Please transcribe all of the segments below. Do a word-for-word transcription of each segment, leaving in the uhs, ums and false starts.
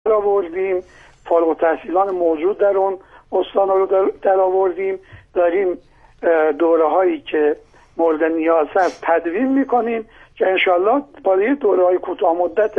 آوردیم، فارغ التحصیلان موجود در اون استان رو در آوردیم، داریم دوره هایی که مورد نیاز هست تدوین میکنیم که انشالله برای دوره های کوتاه مدت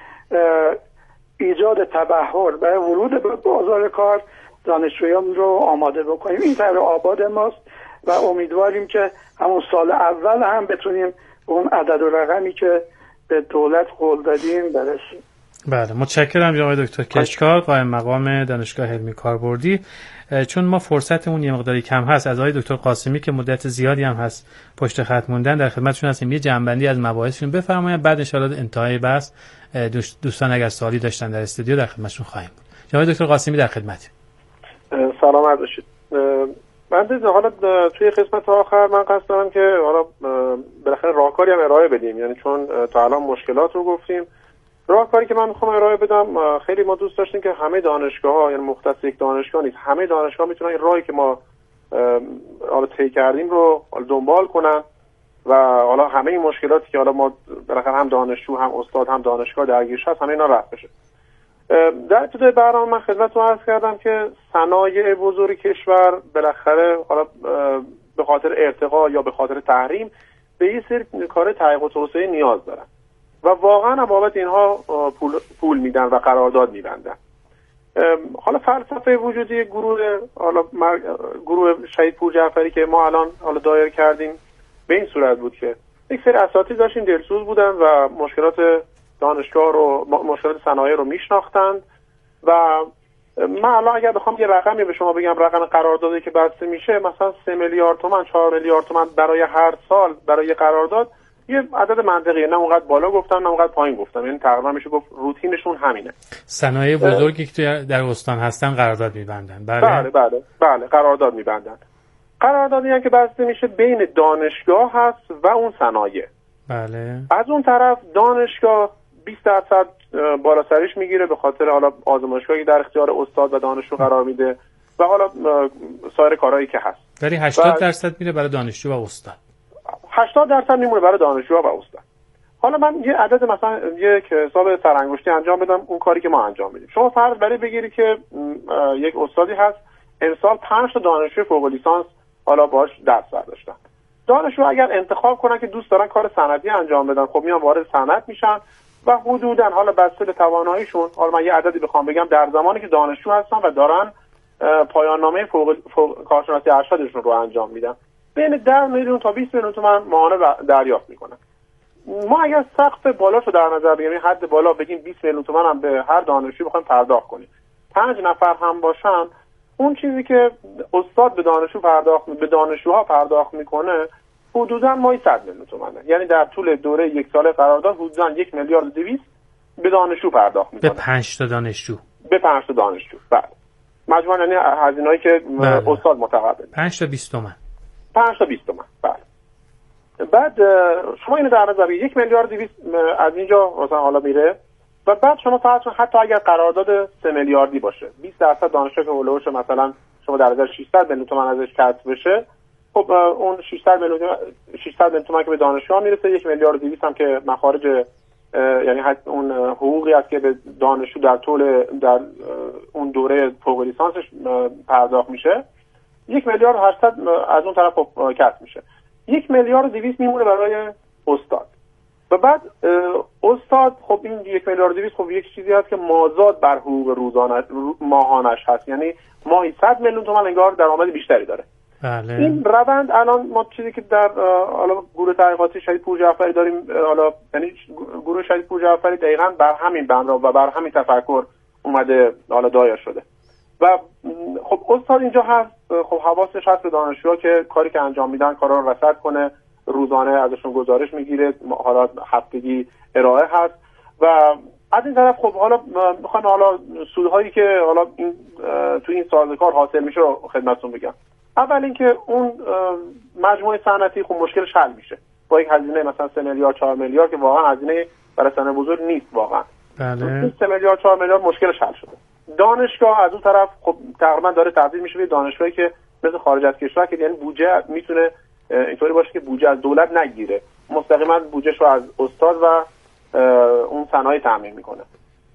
ایجاد تبحر و ورود به بازار کار دانشجویان رو آماده بکنیم. این طرح آباد ماست و امیدواریم که همون سال اول هم بتونیم اون عدد و رقمی که به دولت قول دادیم برسیم. بله، متشکرم جناب دکتر کشکار، قائم مقام دانشگاه علمی کاربردی. چون ما فرصتمون یه مقداری کم هست، از آقای دکتر قاسمی که مدت زیادی هم هست پشت خط موندن در خدمتشون هستیم، یه جنبندی از مباحثشون بفرمایید، بعد ان شاءالله انتهای بحث دوستان اگر سوالی داشتن در استودیو در خدمتشون خواهیم بود. جناب دکتر قاسمی در خدمت. سلامت باشید. من دیدم حالا توی قسمت آخر من قصد دارم که حالا بالاخره راهکاری هم ارائه بدیم، یعنی چون تا الان مشکلات رو گفتیم، راهکاری که من میخوام ارائه بدم، خیلی ما دوست داشتیم که همه دانشگاه‌ها، یعنی مختص یک دانشگاه نیست، همه دانشگاه میتونن این راهی که ما حالا طی کردیم رو دنبال کنن و حالا همه این مشکلاتی که حالا ما بالاخره هم دانشجو هم استاد هم دانشگاه درگیرش هست همه اینا رفع بشه. در ابتدای برنامه من خدمتتون عرض کردم که صنایع بزرگ کشور بالاخره حالا به خاطر ارتقا یا به خاطر تحریم به یه سری کار تحقیق و توسعه نیاز دارن و واقعا هم بابت اینها پول, پول میدن و قرارداد میبندن. حالا فلسفه وجودی گروه حالا گروه شهید پور جعفری که ما الان حالا دایر کردیم به این صورت بود که یک سری اساتید داشتین دلسوز بودن و مشکلات دانشگاه رو، مشکلات صنایع رو میشناختند و من الان اگر بخوام یه رقمی به شما بگم، رقم قراردادی که بسته میشه مثلا سه میلیارد تومان چهار میلیارد تومان برای هر سال برای قرارداد، یه عدد منطقیه، نه اونقدر بالا گفتم نه اونقدر پایین گفتم، یعنی تقریبا میشه گفت روتینشون همینه. صنایع بزرگی که در استان هستن قرارداد میبندن. بله بله بله بله قرارداد میبندن. قراردادی هم که بسته میشه بین دانشگاه هست و اون صنایع. بله. از اون طرف دانشگاه بیست درصد بالا سرش میگیره به خاطر حالا آزمایشگاهی در اختیار استاد و دانشجو قرار میده و حالا سایر کارهایی که هست. ولی هشتاد درصد میره برای دانشجو و استاد. هشتاد درصد میمونه برای دانشجو و استاد. حالا من یه عدد مثلا یک حساب سرانگشتی انجام بدم اون کاری که ما انجام میدیم. شما فرض برای بگیری که یک استادی هست امسال پنج تا دانشجو فوق لیسانس حالا باش درس برداشتن. دانشجو اگر انتخاب کنن که دوست دارن کار صنعتی انجام بدن، خب میان وارد صنعت میشن و حدوداً حالا بسته به تواناییشون، حالا من یه عددی بخوام بگم، در زمانی که دانشجو هستن و دارن پایان نامه فوق, فوق... کارشناسی ارشدشون رو انجام میدن، بین ده میلیون تا بیست میلیون تومان ماهانه دریافت میکنن. ما اگر سقف بالا رو در نظر بگیریم، حد بالا بگیم بیست میلیون تومان هم به هر دانشجو بخوایم پرداخت کنیم، پنج نفر هم باشن، اون چیزی که استاد به دانشجو پرداخت به دانشجوها پرداخت میکنه حدوداً ماهی صد میلیون تومانه. یعنی در طول دوره یک ساله قرارداد حدوداً یک میلیارد و دویست به دانشجو پرداخت میکنه. به پنج تا دانشجو. به پنج تا دانشجو. بله. مجموعاً یعنی هزینه‌ای که بله. استاد متقبل. پنج تا بیست تومن. پنج تا بیست تومن. بله. بعد شما اینو در نظر بگیرید یک میلیارد و دویست از اینجا مثلا حالا میره و بعد شما فرض کنید حتی اگر قرارداد سه میلیاردی باشه، بیست درصد دانشجو که اولوش مثلا شما در نظر ششصد میلیون تومان ازش کسب بشه، خب اون ششصد میلیون ششصد میلیون تومان که به دانشگاه میرسه، یک میلیارد و دویست هم که مخارج یعنی اون حقوقی است که به دانشجو در طول در اون دوره فوق لیسانسش پرداخت میشه، یک میلیارد و هشتصد از اون طرف خب کسب میشه. یک میلیارد و دویست میمونه برای استاد. و بعد استاد خب این یک میلیارد و دویست خب یک چیزی هست که مازاد بر حقوق روزانه ماهانش هست، یعنی ماهی صد میلیون تومان انگار درآمد بیشتری داره. بله. این روند الان ما چیزی که در حالا گروه تحقیقاتی شهید پور جعفری داریم، حالا یعنی گروه شهید پور جعفری دقیقاً بر همین بنا و بر همین تفکر اومده حالا دایر شده و خب استاد اینجا هست، خب حواسش هست به دانشجوها که کاری که انجام میدن کارا رو رصد کنه، روزانه ازشون گزارش میگیره، حالا هفتگی ارائه هست و از این طرف خب حالا میخوام حالا سودهایی که حالا این تو این سازوکار حاصل میشه رو خدمتتون بگم. اول اینکه اون مجموعه صنعتی خب مشکلش حل میشه با یک هزینه مثلا سه میلیارد چهار میلیارد که واقعا هزینه برای صنایع بزرگ نیست واقعا. بله. سه میلیارد چهار میلیارد مشکلش حل شده. دانشگاه از اون طرف خب تقریبا داره تبدیل میشه به دانشگاهی که مثل خارج از کشور که یعنی بودجه میتونه اینطوری باشه که بودجه از دولت نگیره، مستقیما بودجهش رو از استاد و اون صنایع تامین میکنه.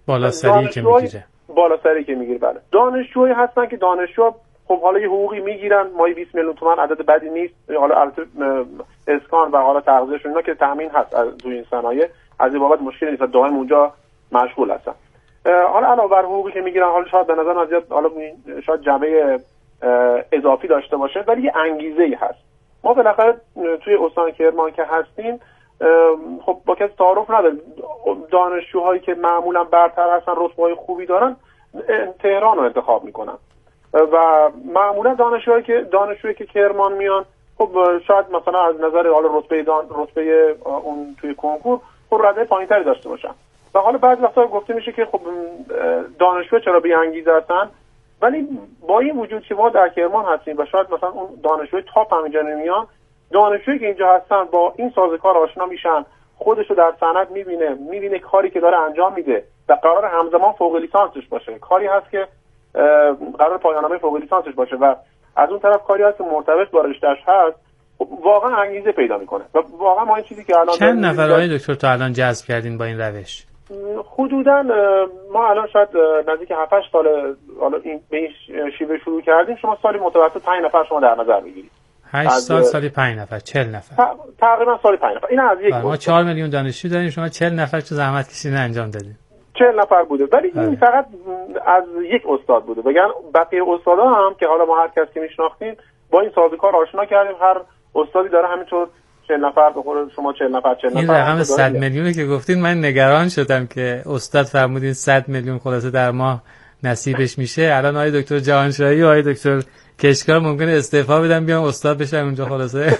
بالاسری که میگیره بالاسری که میگیره بله. دانشجوهایی هستن که دانشجو خب حالا یه حقوقی میگیرن، ماهی بیست میلیون تومان عدد بدی نیست، حالا البته اسکان و حالا تغذیه‌شون اینا که تامین هست از توی این صنایع، از این بابت مشکلی نیست، دائم اونجا مشغول هستن. حالا علاوه بر حقوقی که میگیرن، حالا شاید به نظر زیاد حالا شاید جنبه اضافی داشته باشه، ولی یه انگیزه‌ای هست. ما بالاخره توی استان کرمان که هستیم خب با کسی تعارف نداریم، دانشجوهایی که معمولا برتر هستن، رتبه‌های خوبی دارن، تهران رو انتخاب میکنن و معمولا دانشجوهایی که دانشجویی که کرمان میان خب شاید مثلا از نظر حالا رتبه دان... رتبه اون توی کنکور خب رده پایینتری داشته باشن و حالا بعضی وقتا گفته میشه که خب دانشجو چرا بی انگیزه هستن، ولی با این وجود که ما در کرمان هستیم و شاید مثلا اون دانشجوی تاپ هم اینجا نمیان، دانشجویی که اینجا هستن با این سازوکار آشنا میشن، خودشو در صنعت میبینه، میبینه کاری که داره انجام میده و قرار همزمان فوق لیسانسش باشه، کاری هست که قرار پایان‌نامه فوق لیسانسش باشه و از اون طرف کاری هست که مرتبط با رشته‌اش هست، واقعا انگیزه پیدا میکنه و واقعا ما این چیزی که الان چند نفر آقای دکتر تا الان جذب کردین با این روش؟ حدوداً ما الان شاید نزدیک هفت هشت سال حالا این به این شیوه شروع کردیم. شما سالی متوسط پنج نفر شما در نظر بگیرید. هشت سال سالی پنج نفر، چهل نفر. تقریبا سالی پنج نفر. این از یک ما چهار میلیون دانشجو داریم، شما چهل نفر چه زحمت کشیدین انجام دادین. چهل نفر بوده، ولی این فقط از یک استاد بوده. بگن بقیه استادا هم که حالا ما هر کس که میشناختیم با این سازوکار آشنا کردیم، هر استادی داره همینطور چهل نفر بخوره، شما چهل نفر چهل نفر. این رقم صد میلیونی که گفتین من نگران شدم که استاد فرمودین صد میلیون خلاصه در ماه نصیبش میشه. الان آقای دکتر جهانشاهی و آقای دکتر کشکار ممکنه استعفا بدن بیان استاد بشن اونجا خلاصه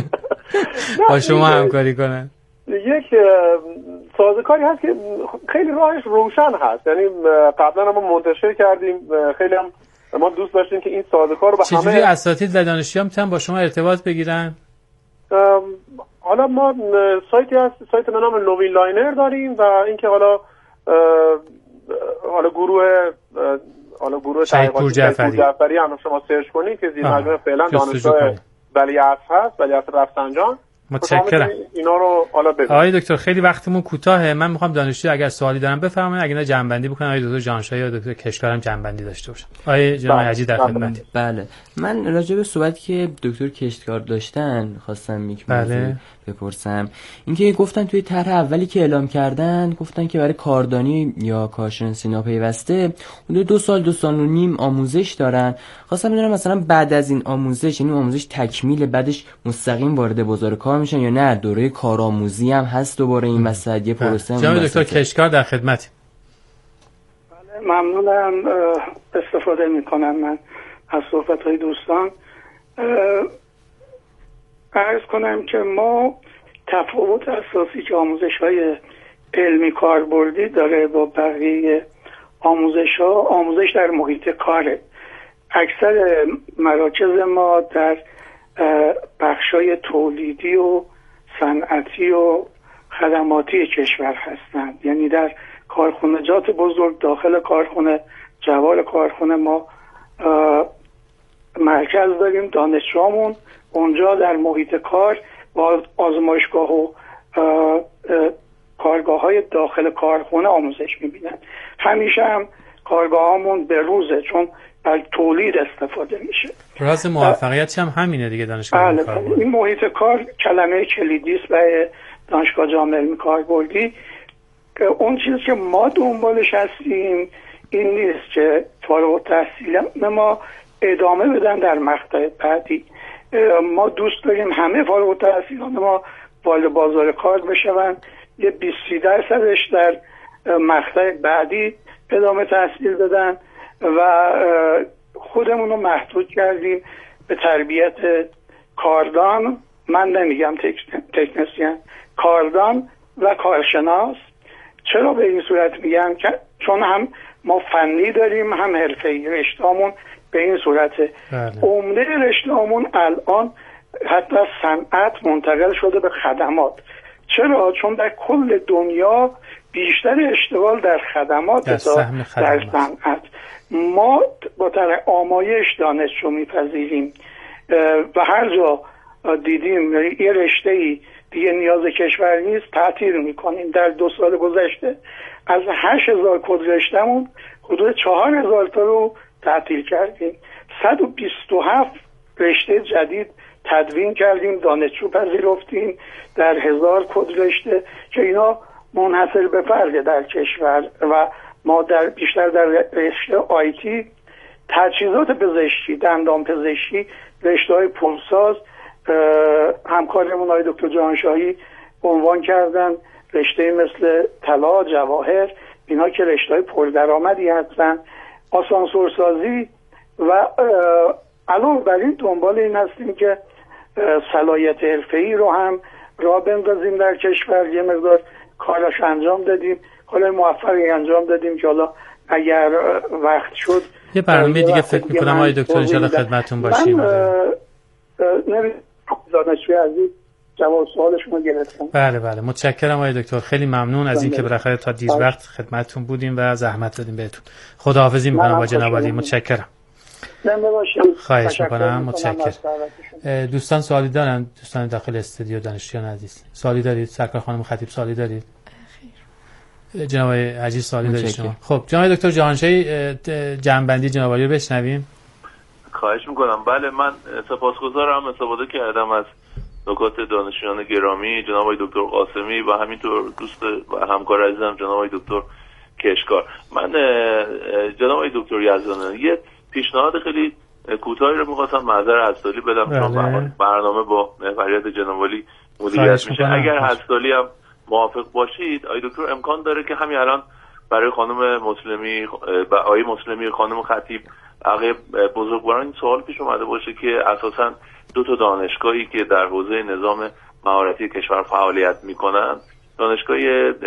با شما همکاری کنن. یک سازوکاری هست که خیلی راهش روشن هست، یعنی قبلا ما منتشر کردیم، خیلی هم ما دوست داشتیم که این سازوکار رو به همه چجوری اساتید و دانشجویان میتونن با شما ارتباط بگیرن؟ حالا ما سایتی هست، سایت به نام نوین لاینر داریم و اینکه حالا حالا گروه حالا گروه شیخ‌پور جعفری جعفری هم شما سرچ کنید که زیر مجموعه فعلا دانشگاه ولیعصر هست، ولیعصر رفسنجان. متشکرم. اینا رو حالا ببینید. آقای دکتر خیلی وقتمون کوتاهه، من میخوام دانشجو اگر سوالی دارن بفرمایید، اگه نه جنبندی بکنن، آقای دکتر جهانشاهی یا دکتر کشکار هم جنبندی داشته باشن. آقای جناب حجی در خدمت. بله من راجع به صحبتی که دکتر کشکار داشتن خواستم یک موضوع بله. بپرسم. اینکه گفتن توی طرح اولی که اعلام کردن گفتن که برای کاردانی یا کارشناسی ناپیوسته حدود دو سال دو سال و نیم آموزش دارن. خواستم بدونم مثلا بعد از این آموزش، یعنی آموزش تکمیل، بعدش مستقیم وارد بازار کار میشن یا نه دوره کارآموزی هم هست دوباره این وسط یه پروسه؟ جناب دکتر کشکار در خدمت. بله ممنونم، استفاده میکنم من از صحبت‌های دوستان. عرض کنم که ما تفاوت اساسی که آموزش‌های علمی کاربردی داره با بقیه آموزش‌ها، آموزش در محیط کاره. اکثر مراکز ما در بخشای تولیدی و صنعتی و خدماتی کشور هستند، یعنی در کارخانجات بزرگ داخل کارخانه، جوار کارخانه ما مرکز داریم، دانشجوامون اونجا در محیط کار با آزمایشگاه و کارگاه های داخل کارخانه آموزش میبینن. همیشه هم کارگاه هامون به روزه، چون از تولید استفاده میشه. راز موفقیت هم همینه دیگه دانشگاه علمی کاربردی. این محیط کار کلمه کلیدی است برای دانشگاه جامعه علمی کاربردی. اون چیزی که ما دنبالش هستیم این نیست که فارغ التحصیل ما ادامه بدن در مقطع بعدی. ما دوست داریم همه فارغ التحصیلان ما وارد بازار کار بشن، یه بیست درصدش در مقطع بعدی ادامه تحصیل بدن و خودمون رو محدود کردیم به تربیت کاردان، من نمیگم تکنسین، کاردان و کارشناس. چرا به این صورت میگم؟ چون هم ما فنی داریم هم حرفه‌ای. رشته‌مون به این صورته. عمده رشته‌مون الان حتی صنعت منتقل شده به خدمات. چرا؟ چون در کل دنیا بیشتر اشتغال در خدمات در تا در صنعت. ما با طرح آمایش دانشجو میپذیریم و هر جا دیدیم یه رشته‌ای دیگه نیاز کشور نیست تعطیل میکنیم. در دو سال گذشته از هشت هزار کد رشته‌مون حدود چهار هزار تا رو تعطیل کردیم. صد و بیست و هفت رشته جدید تدوین کردیم، دانشجو پذیرفتیم در هزار کد رشته که اینا منحصر به فرده در کشور. و ما در بیشتر در رشته آیتی، تجهیزات پزشکی، دندان پزشکی، رشته‌های پولساز، همکارمون آقای دکتر جهانشاهی عنوان کردن رشته مثل طلا، جواهر، اینا که رشته‌های پردرآمدی هستن، آسانسورسازی و علاوه بر این دنبال این هستیم که صلاحیت حرفه‌ای رو هم راه بندازیم در کشور. یه مقدار کاراش انجام دادیم، حالا موفقی انجام دادیم که حالا اگر وقت شد یه برنامه دیگه فکر می‌کنم آقای دکتر انشالله خدمتتون باشیم. من دانشجوی عزیز جواب سوال شما گرفتم. بله بله متشکرم آقای دکتر، خیلی ممنون از اینکه بالاخره تا دیر وقت خدمتتون بودیم و زحمت دادیم بهتون. خداحافظی می‌کنم با جناب عالی، متشکرم. خواهش می‌کنم، متشکرم. دوستان سوالی دارن؟ دوستان داخل استودیو، دانشجویان عزیز سوالی دارید؟ سرکار خانم خطیب سوالی دارید؟ خیر. جناب عزیز سوالی دارید شما؟ خب جناب دکتر جهانشاهی جمع‌بندی جناب عالی رو بشنویم. خواهش میکنم. بله من سپاسگزارم، استفاده کردم از نکات دانشجویان گرامی جناب آقای دکتر قاسمی و همینطور دوست و همکار عزیزم جناب آقای دکتر کشکار. من جناب آقای دکتر یزدانی یه پیشنهاد خیلی کوتاهی رو می‌خواستم معذر حسالی بدم، چون برنامه با محوریت جناب علی مدیریت میشه. اگر حسالی هم موافق باشید آقای دکتر، امکان داره که همین الان برای خانم مسلمی و آقای مسلمی خانم خطیب عقب بزرگواران این سوال پیش اومده باشه که اساساً دو تا دانشگاهی که در حوزه نظام مهارتی کشور فعالیت میکنن، دانشگاه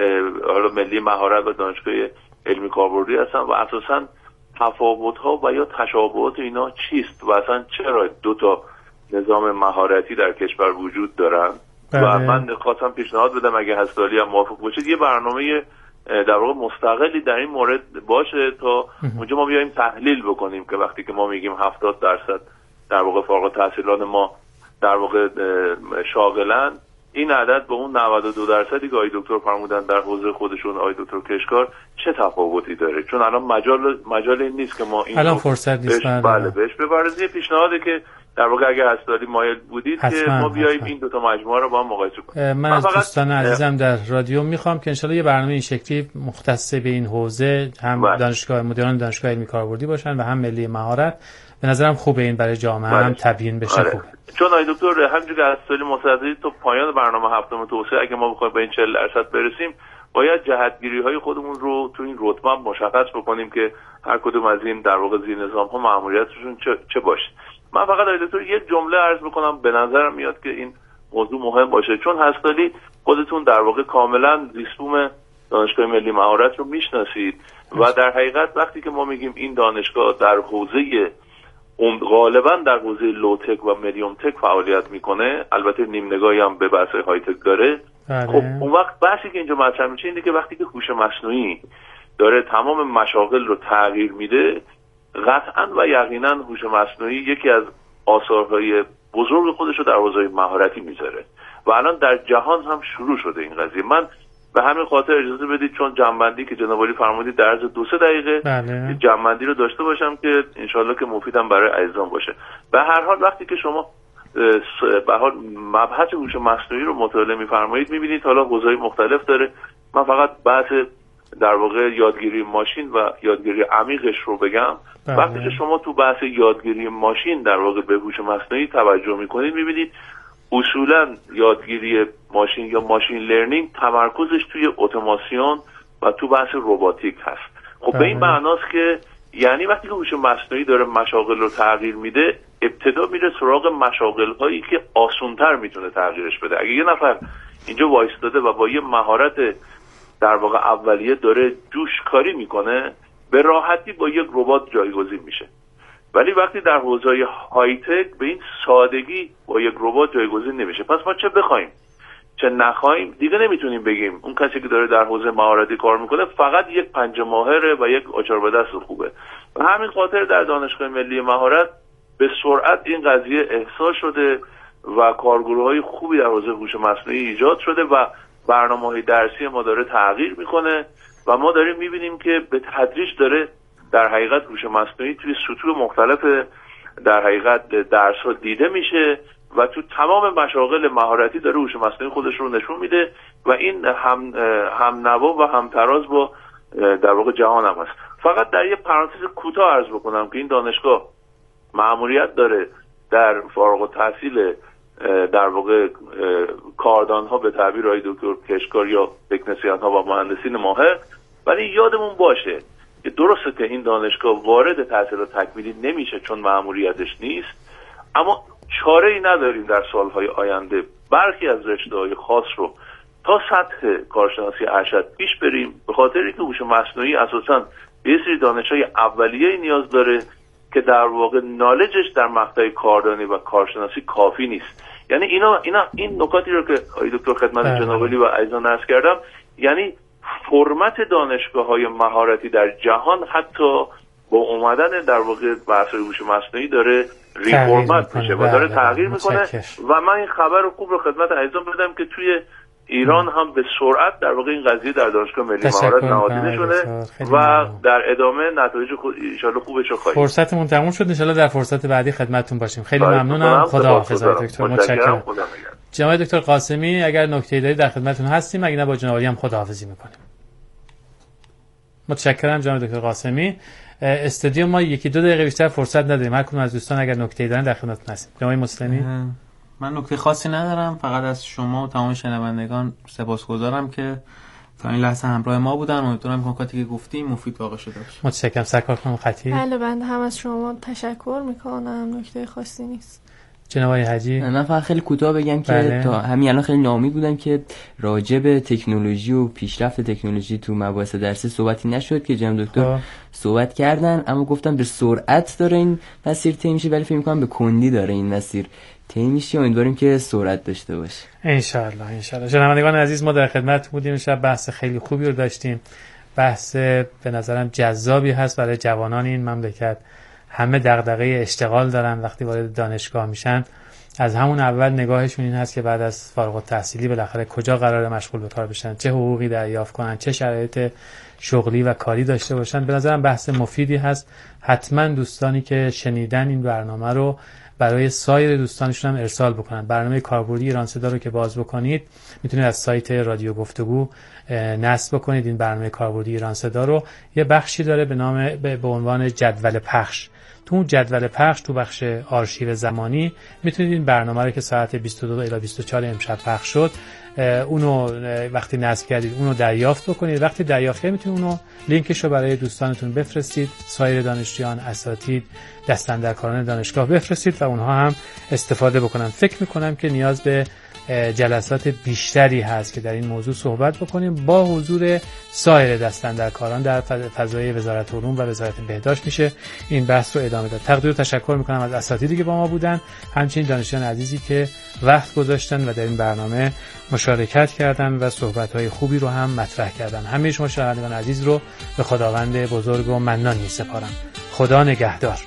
ملی مهارت و دانشگاه علمی کاربردی هستن و اساساً تفاوت‌ها و یا تشابهات اینا چیست و اصلا چرا دو تا نظام مهارتی در کشور وجود دارن. بله. و من خواستم پیشنهاد بدم اگه هستالی هم موافق باشید یه برنامه در واقع مستقلی در این مورد باشه تا اونجا ما بیایم تحلیل بکنیم که وقتی که ما میگیم هفتاد درصد در واقع فارغ التحصیلان ما در واقع شاغلن، این عدد با اون نود و دو درصدی که آقای دکتر فرمودن در حوزه خودشون آقای دکتر کشکار چه تفاوتی داره، چون الان مجال مجال این نیست که ما این الان فرصت نیست. بله بهش ببرزیم. یه پیشنهاده که در واقع اگر هستادی مایل بودید که ما بیاییم این دو تا مجموعه رو با هم مقایسه کنیم. من از دوستان عزیزم در رادیو میخوام که انشالله یه برنامه این شکلی مختص به این حوزه هم بله. دانشگاه مدیران دانشگاه علمی کاربردی باشن و هم ملی مهارت، به نظرم خوبه این برای جامعه بله. هم تبیین بشه. آره. خوبه چون آقای دکتر همونجوری که از سالی مصدقی تو پایان برنامه هفتم توسعه اگه ما بخوایم به این چهل درصد برسیم باید جهتگیری های خودمون رو تو این رودمپ مشخص بکنیم که هر کدوم از این در واقع زیر نظام ها مأموریتشون چه, چه باشه. من فقط آقای دکتر یک جمله عرض بکنم، به نظرم میاد که این موضوع مهم باشه، چون هستالی خودتون در واقع کاملا ریسوم دانشگاه ملی مهارت رو میشناسید و در حقیقت وقتی که ما میگیم این دانشگاه در حوزه غالبا در حوزه لوتک و مدیوم تک فعالیت میکنه، البته نیم نگاهی هم به بحث های تک داره. بله. خب اون وقت بحثی که اینجا مطرح میشه اینه که وقتی که هوش مصنوعی داره تمام مشاغل رو تغییر میده، قطعا و یقینا هوش مصنوعی یکی از آثارهای بزرگ خودش رو در حوزه مهارتی میذاره و الان در جهان هم شروع شده این قضیه. من به همین خاطر اجازه بدید چون جمع‌بندی که جناب علی فرمودید در عرض دو سه دقیقه بله. جمع‌بندی رو داشته باشم که انشالله که مفیدم برای عزیزان باشه. به هر حال وقتی که شما به حال مبحث هوش مصنوعی رو مطالعه می‌فرمایید می‌بینید حالا حوزه‌های مختلف داره. من فقط بحث در واقع یادگیری ماشین و یادگیری عمیقش رو بگم. بله. وقتی که شما تو بحث یادگیری ماشین در واقع به هوش مصنوعی توجه می‌کنید می‌بینید اصولا یادگیری ماشین یا ماشین لرنینگ تمرکزش توی اتوماسیون و تو بحث روباتیک هست. خب بله. به این معناست که یعنی وقتی که هوش مصنوعی داره مشاغل رو تغییر میده، ابتدا میره سراغ مشاغل هایی که آسان‌تر میتونه تغییرش بده. اگه یه نفر اینجا وایستاده و با یه مهارت در واقع اولیه داره جوش کاری میکنه، به راحتی با یک ربات جایگزین میشه. ولی وقتی در حوزه های تک به این سادگی با یک ربات جایگزین نمیشه. پس ما چه بخوایم چه نخوایم دیگه نمیتونیم بگیم اون کسی که داره در حوزه مهارتی کار میکنه فقط یک پنجه ماهره و یک آچار به دست خوبه. و همین خاطر در دانشگاه ملی مهارت به سرعت این قضیه احساس شده و کارگروه‌های خوبی در حوزه هوش مصنوعی ایجاد شده و برنامه‌های درسی ما داره تغییر میکنه و ما داریم میبینیم که به تدریج داره در حقیقت هوش مصنوعی توی سطوح مختلف در حقیقت درس‌ها دیده میشه و تو تمام مشاغل مهارتی داره هوش مصنوعی خودش رو نشون میده و این هم هم نوا و هم تراز با در واقع جهان هم هست. فقط در یه پرانتز کوتاه عرض بکنم که این دانشگاه مأموریت داره در فارغ التحصیل در واقع کاردان ها به تعبیر آقای دکتر کشکار یا تکنسین ها و مهندسین ماهر، ولی یادمون باشه که درسته که این دانشگاه وارد تحصیلات تکمیلی نمیشه چون مأموریتش نیست، اما چاره ای نداریم در سالهای آینده برخی از رشته‌های خاص رو تا سطح کارشناسی ارشد پیش بریم، به خاطر اینکه هوش مصنوعی اساساً یه سری دانش‌های اولیه‌ای نیاز داره که در واقع نالجش در مقطع کاردانی و کارشناسی کافی نیست. یعنی اینا اینا این نکاتی رو که آقای دکتر خدمت جناب عالی و عزیزان عرض کردم، یعنی فرمت دانشگاه‌های مهارتی در جهان حتی با اومدن در واقع بحث هوش مصنوعی داره ریفرمت میشه و داره تغییر میکنه و من این خبر خوب رو خدمت عزیزان بدم که توی ایران هم به سرعت در واقع این قضیه در دانشگاه ملی مهارت نهادینه شده و در ادامه نتایج خود ان شاء الله خوبش رو خواهیم. فرصتمون تموم شد، ان شاء الله در فرصت بعدی خدمتتون باشیم. خیلی ممنونم. خداحافظ دکتر. متشکرم. جناب دکتر قاسمی اگر نکته‌ای دارید در خدمتتون هستیم، اگه نه با جناب عالی هم خداحافظی میکنیم. متشکرم جناب دکتر قاسمی. استودیو ما یکی دو دقیقه بیشتر فرصت نداریم، هر کدوم از دوستان اگر نکته‌ای دارن در خدمتتون هستیم. جناب مسلمی. من نکته خاصی ندارم، فقط از شما و تمام شنوندگان سپاسگزارم که تا این لحظه همراه ما بودن. امیدوارم که نکاتی که گفتیم مفید واقع شده باشه. متشکرم. سرکار خانم خطی. بله بنده هم از شما تشکر میکنم، نکته خاصی نیست. جناب حاجی. من فقط خیلی کوتاه بگم که بله. تا همین الان خیلی ناامید بودم که راجع به تکنولوژی و پیشرفت تکنولوژی تو مباحث درسی صحبتی نشد که جناب دکتر صحبت کردن، اما گفتم به سرعت داره این مسیر طی میشه، ولی فکر می‌کنم به کندی داره این مسیر طی میشه. امیدواریم که سرعت داشته باشه ان شاء الله. ان شاء الله. شنوندگان عزیز، ما در خدمت بودیم. شب بحث خیلی خوبی رو داشتیم، بحث به نظرم جذابی هست برای جوانان این مملکت. همه دغدغه اشتغال دارن، وقتی وارد دانشگاه میشن از همون اول نگاهشون این هست که بعد از فارغ التحصیلی بالاخره کجا قراره مشغول به کار بشن، چه حقوقی دریافت کنن، چه شرایط شغلی و کاری داشته باشن. به نظرم بحث مفیدی هست. حتما دوستانی که شنیدن این برنامه رو برای سایر دوستانشون هم ارسال بکنن. برنامه کاربردی ایران صدا رو که باز بکنید میتونید از سایت رادیو گفتگو نصب بکنید. این برنامه کاربردی ایران صدا رو یه بخشی داره به نام به عنوان جدول پخش. تو اون جدول پخش تو بخش آرشیو زمانی میتونید این برنامه رو که ساعت بیست و دو الی بیست و چهار امشب پخش شد اونو وقتی نصب کردید اونو دریافت بکنید. وقتی دریافت کردید میتونید اونو لینکش رو برای دوستانتون بفرستید، سایر دانشجویان، اساتید، دستاندرکاران دانشگاه بفرستید و اونها هم استفاده بکنن. فکر میکنم که نیاز به جلسات بیشتری هست که در این موضوع صحبت بکنیم با حضور سایر دستاندرکاران در فضای وزارت علوم و وزارت بهداشت میشه این بحث رو ادامه داد. تقدیر و تشکر میکنم از اساتیدی که با ما بودن، همچنین دانشجویان عزیزی که وقت گذاشتن و در این برنامه مشارکت کردن و صحبت‌های خوبی رو هم مطرح کردن. همه شما شنوندگان عزیز رو به خداوند بزرگ و منان میسپارم. خدا نگهدار.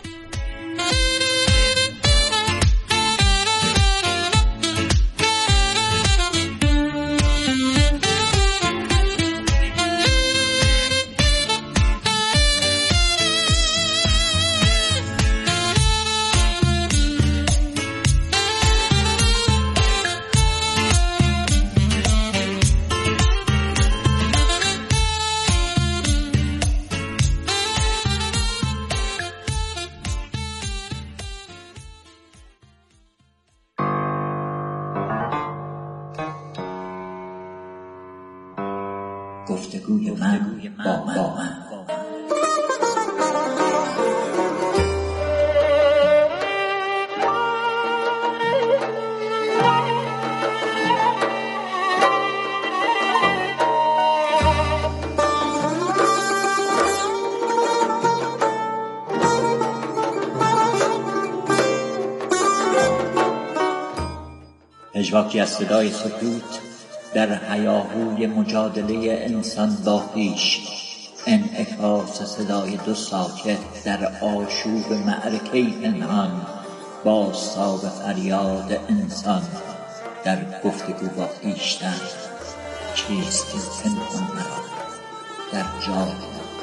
گفتگوی من با من. پژواکی از صدای سکوت در هیاهوی مجادله انسان با خویش، انعکاس صدای دو ساکت در آشوب معرکه پنهان، با ساو فریاد انسان در گفتگو با خویشتن. چیست این پنهان مرا در جای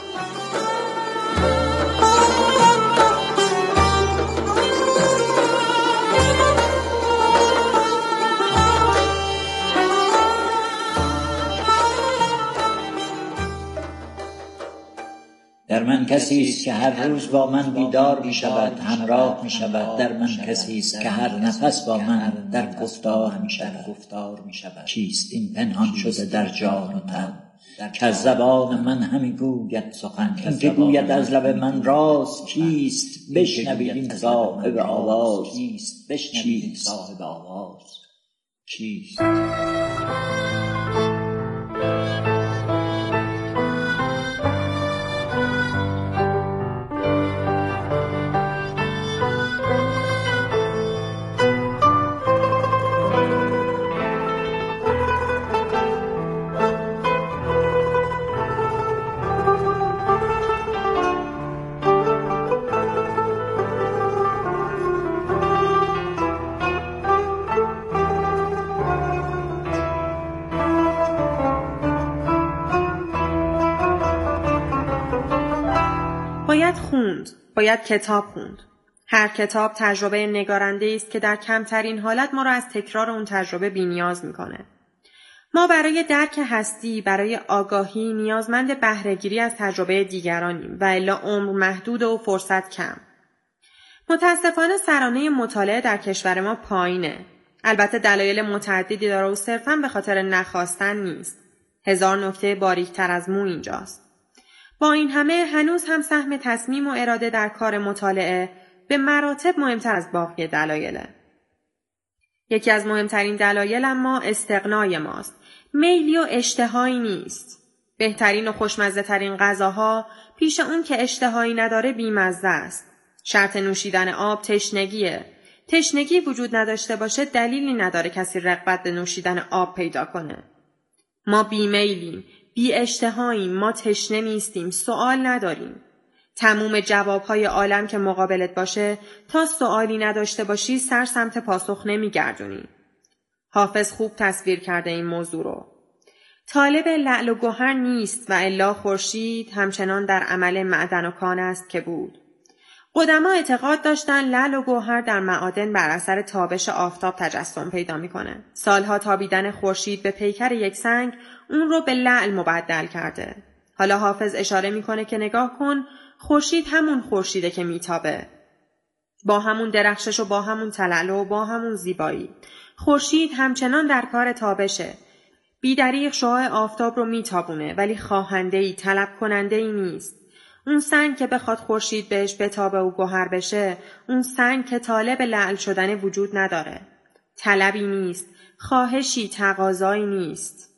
در من کسی است که هر روز با من بیدار می شود، همراه می شود. در من کسی است که هر نفس با من در گفتار می شود. چیست این پنهان شده در جان و تن که از زبان من همی گوید سخن؟ این که گوید از لب من راست کیست؟ بشنوید این صاحب آواز چیست؟ چیست؟ باید خوند، باید کتاب خوند. هر کتاب تجربه نگارنده است که در کمترین حالت ما را از تکرار اون تجربه بی‌نیاز می‌کنه. ما برای درک هستی، برای آگاهی نیازمند بهره‌گیری از تجربه دیگرانیم و الا عمر محدود و فرصت کم. متاسفانه سرانه مطالعه در کشور ما پایینه. البته دلایل متعددی داره و صرفاً به خاطر نخواستن نیست. هزار نکته باریک‌تر از مو اینجاست. با این همه هنوز هم سهم تصمیم و اراده در کار مطالعه به مراتب مهمتر از باقی دلایله. یکی از مهمترین دلایل اما استغنای ماست. میلی و اشتهایی نیست. بهترین و خوشمزه ترین غذاها پیش اون که اشتهایی نداره بیمزه است. شرط نوشیدن آب تشنگیه. تشنگی وجود نداشته باشه دلیلی نداره کسی رغبت به نوشیدن آب پیدا کنه. ما بیمیلیم، بی اشتهاییم، ما تشنه نیستیم، سوال نداریم. تموم جوابهای عالم که مقابلت باشه تا سوالی نداشته باشی سر سمت پاسخ نمیگردونی. حافظ خوب تصویر کرده این موضوع رو. طالب لعل و گوهر نیست و الا خورشید همچنان در عمل معدن و کان است که بود. قدما اعتقاد داشتن لعل و گوهر در معادن بر اثر تابش آفتاب تجسم پیدا میکنه. سالها تابیدن خورشید به پیکر یک سنگ اون رو به لعل مبدل کرده. حالا حافظ اشاره میکنه که نگاه کن، خورشید همون خورشیده که میتابه. با همون درخشش و با همون تلالو و با همون زیبایی. خورشید همچنان در کار تابشه. بی‌دریغ شعاع آفتاب رو میتابونه ولی خواهنده‌ای، طلب کننده‌ای نیست. اون سنگ که بخواد خورشید بهش بتابه و گوهر بشه، اون سنگ که طالب لعل شدن وجود نداره. طلبی نیست، خواهشی، تقاضایی نیست.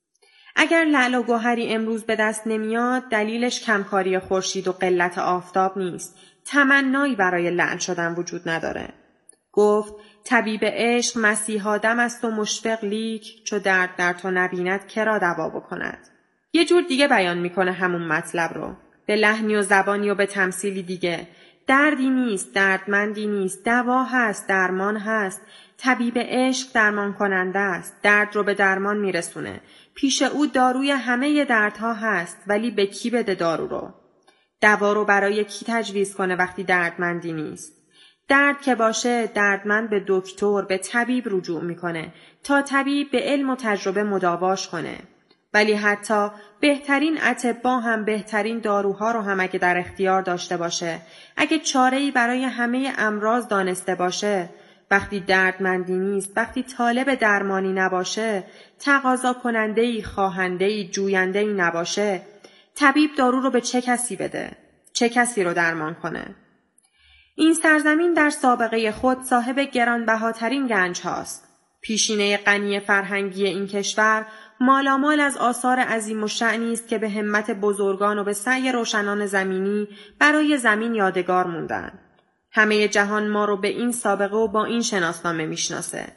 اگر لعل و گوهری امروز به دست نمیاد، دلیلش کمکاری خورشید و قلت آفتاب نیست. تمنایی برای لعل شدن وجود نداره. گفت طبیب عشق مسیحا دم است و مشفق لیک، چو درد در تو نبیند کرا دوا بکند. یه جور دیگه بیان میکنه همون مطلب رو. به لحنی و زبانی و به تمثیلی دیگه. دردی نیست، دردمندی نیست، دوا هست، درمان هست. طبیب عشق درمان کننده است. درد رو به درمان میرسونه. پیش او داروی همه دردها هست، ولی به کی بده دارو رو؟ دوا رو برای کی تجویز کنه وقتی دردمندی نیست؟ درد که باشه دردمند به دکتر، به طبیب رجوع میکنه تا طبیب به علم و تجربه مداواش کنه. ولی حتی بهترین اطباء هم بهترین داروها رو هم اگه در اختیار داشته باشه، اگه چاره‌ای برای همه امراض دانسته باشه، وقتی دردمندی نیست، وقتی طالب درمانی نباشه، تقاضا کننده‌ای، خواهنده‌ای، جوینده‌ای نباشه، طبیب دارو رو به چه کسی بده؟ چه کسی رو درمان کنه؟ این سرزمین در سابقه خود صاحب گرانبهاترین گنج هاست. پیشینه غنی فرهنگی این کشور مالامال از آثار عظیم و شأنی است که به همت بزرگان و به سعی روشنان زمینی برای زمین یادگار موندن. همه جهان ما رو به این سابقه و با این شناسنامه میشناسه.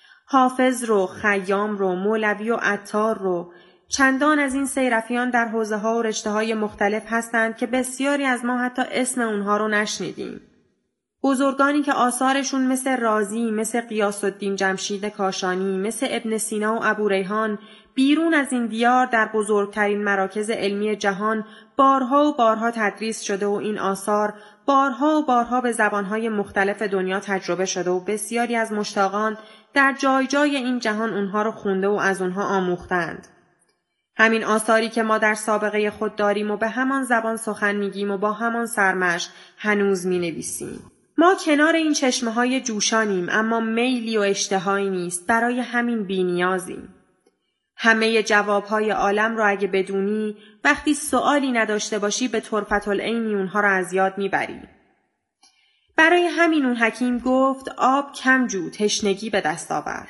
حافظ رو، خیام رو، مولوی و عطار رو، چندان از این سیرفیان در حوزه ها و رشته های مختلف هستند که بسیاری از ما حتی اسم اونها رو نشنیدیم. بزرگانی که آثارشون مثل رازی، مثل غیاث الدین جمشید کاشانی، مثل ابن سینا و ابو ریحان بیرون از این دیار در بزرگترین مراکز علمی جهان بارها و بارها تدریس شده و این آثار بارها و بارها به زبانهای مختلف دنیا تجربه شده و بسیاری از مشتاقان در جای جای این جهان اونها رو خونده و از اونها آموختند. همین آثاری که ما در سابقه خود داریم و به همان زبان سخن میگیم و با همان سرمشق هنوز مینویسیم. ما کنار این چشمه های جوشانیم، اما میلی و اشتهایی نیست، برای همین بی‌نیازیم. همه جوابهای عالم را اگه بدونی، وقتی سوالی نداشته باشی به طرفت العینی اونها را از یاد میبری. برای همین اون حکیم گفت آب کم جو، تشنگی به دست آور.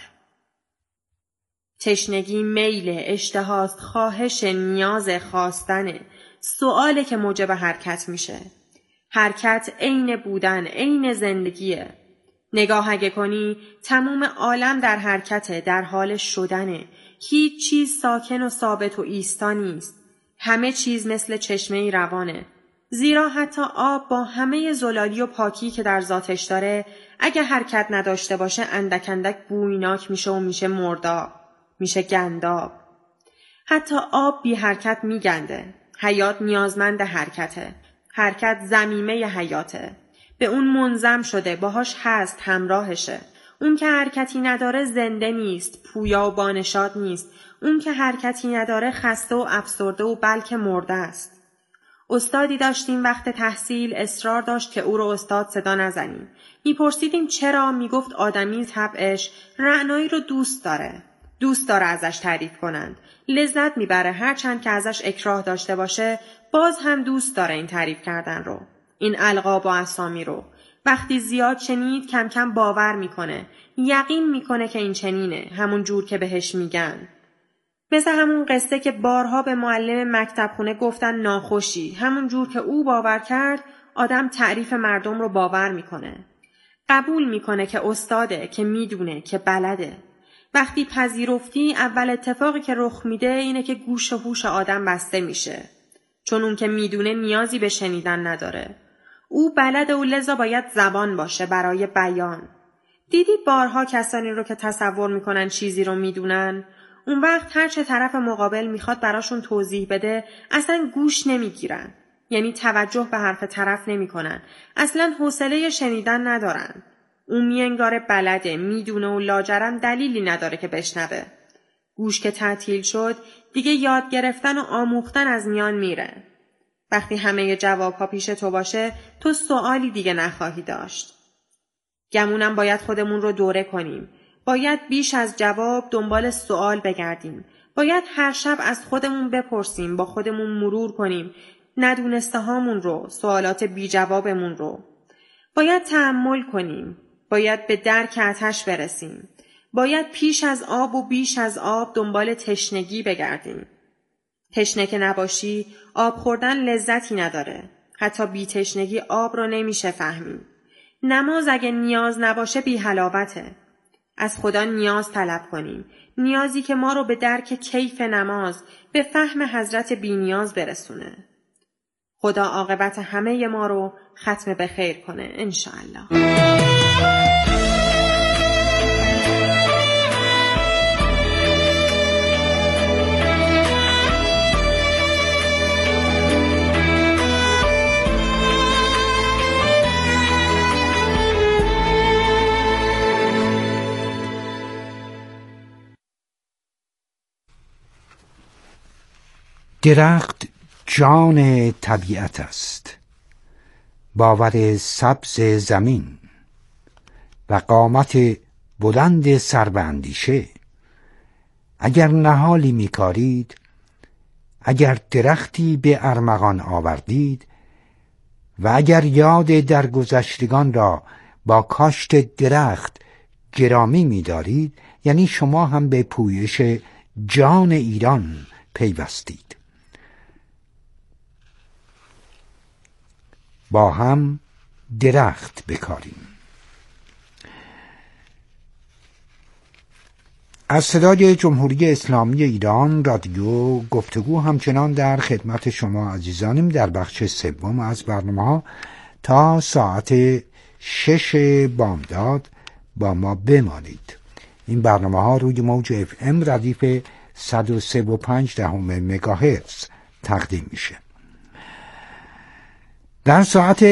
تشنگی میل، اشتهاست، خواهش، نیاز، خواستنه، سواله که موجب حرکت میشه. حرکت عین بودن، عین زندگیه. نگاه اگه کنی تمام عالم در حرکته، در حال شدنه. هیچ چیز ساکن و ثابت و ایستا نیست. همه چیز مثل چشمه روانه. زیرا حتی آب با همه زلالی و پاکی که در ذاتش داره، اگه حرکت نداشته باشه اندک اندک بویناک میشه و میشه مرداب، میشه گنداب. حتی آب بی حرکت میگنده. حیات نیازمند حرکته. حرکت ضمیمه حیاته. به اون منظم شده، باهاش هست، همراهشه. اون که حرکتی نداره زنده نیست، پویا و بانشاد نیست. اون که حرکتی نداره خسته و افسرده و بلکه مرده است. استادی داشتیم وقت تحصیل اصرار داشت که او رو استاد صدا نزنیم. میپرسیدیم چرا؟ میگفت آدمی طبعش رعنایی رو دوست داره. دوست داره ازش تعریف کنند. لذت میبره، هرچند که ازش اکراه داشته باشه باز هم دوست داره این تعریف کردن رو. این القاب و اسامی رو. وقتی زیاد شنید کم کم باور میکنه. یقین میکنه که این چنینه، همون جور که بهش میگن. مثل همون قصه که بارها به معلم مکتب خونه گفتن ناخوشی، همون جور که او باور کرد آدم تعریف مردم رو باور میکنه. قبول میکنه که استاده، که میدونه، که بلده. وقتی پذیرفتی اول اتفاقی که رخ میده اینه که گوش و هوش آدم بسته میشه. چون اون که میدونه نیازی به شنیدن نداره. او بلده و لذا باید زبان باشه برای بیان. دیدی بارها کسانی رو که تصور میکنن چیزی رو میدونن؟ اون وقت هر چه طرف مقابل میخواد براشون توضیح بده اصلا گوش نمیگیرن. یعنی توجه به حرف طرف نمیکنن. اصلا حوصله شنیدن ندارن. اون میانگاره بلده، میدونه و لاجرم دلیلی نداره که بشنوه. گوش که تعطیل شد دیگه یاد گرفتن و آموختن از میان میره. وقتی همه جوابها پیش تو باشه تو سوالی دیگه نخواهی داشت. گمونم باید خودمون رو دوره کنیم. باید بیش از جواب دنبال سوال بگردیم. باید هر شب از خودمون بپرسیم، با خودمون مرور کنیم ندونسته هامون رو، سوالات بی جوابمون رو. باید تأمل کنیم. باید به درک آتش برسیم. باید پیش از آب و بیش از آب دنبال تشنگی بگردیم. تشنه که نباشی آب خوردن لذتی نداره. حتی بی تشنگی آب رو نمیشه فهمید. نماز اگه نیاز نباشه بی حلاوته. از خدا نیاز طلب کنیم. نیازی که ما رو به درک کیف نماز، به فهم حضرت بی نیاز برسونه. خدا عاقبت همه ما رو ختم به خیر کنه انشاءالله. درخت جان طبیعت است، باور سبز زمین و قامت بلند سربندیشه. اگر نهالی میکارید، اگر درختی به ارمغان آوردید و اگر یاد درگذشتگان را با کاشت درخت گرامی می‌دارید، یعنی شما هم به پویش جان ایران پیوستید. با هم درخت بکاریم. از صدای جمهوری اسلامی ایران رادیو گفتگو همچنان در خدمت شما عزیزانیم در بخش سوم از برنامه ها تا ساعت شش بامداد با ما بمانید. این برنامه ها روی موج اف ام ردیف صد و سه و پنج دهم مگاهرتز تقدیم میشه. در ساعت